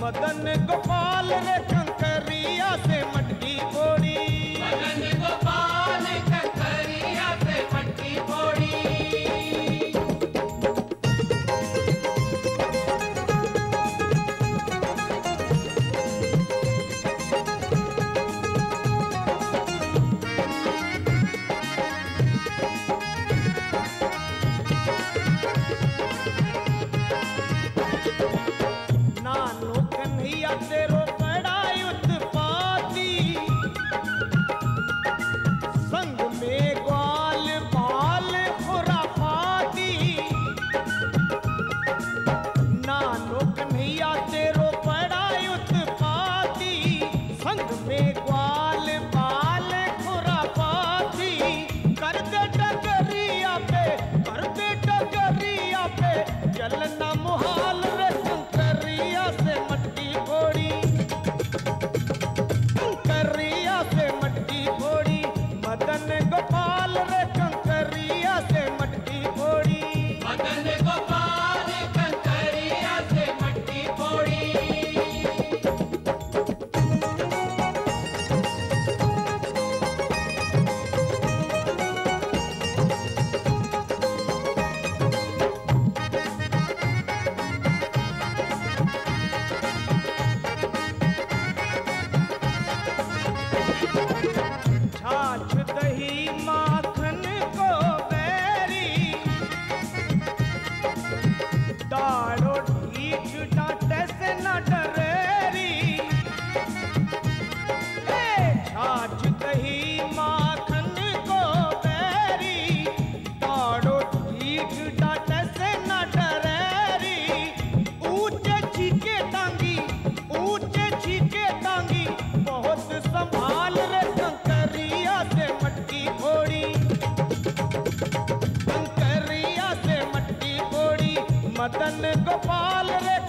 मदन गोपाल रे कंकरिया से मटकी फोड़ी। मदन गोपाल कंकरिया से मटकी फोड़ी। नानो कन्हैया तेरो बड़ा उत्पाती, संग में ग्वाल बाल खुराफाती। नानो कन्हैया तेरो बड़ा उत्पाती, संग में ग्वाल बाल खुराफाती। कर दे डगरिया पे, कर दे डगरिया पे, चलना मुहाल रे कंकरिया से मटकी फोड़ी। कंकरिया से मटकी फोड़ी, मदन गोपाल रे कंकरिया से मटकी फोड़ी। मदन गोपाल कंकरिया से मटकी फोड़ी। छाछ दही माखन को बैरी, दाड़ो ढीठ डांटे से न डरेरी। छाछ दही माखन को बैरी, दाड़ो ढीठ डांटे से न डरेरी। ऊंचे छीके टांगी, ऊंचे छीके टांगी, बहुत संभाल रे कंकरिया से मटकी फोड़ी। कंकरिया से मटकी फोड़ी, मदन गोपाल रे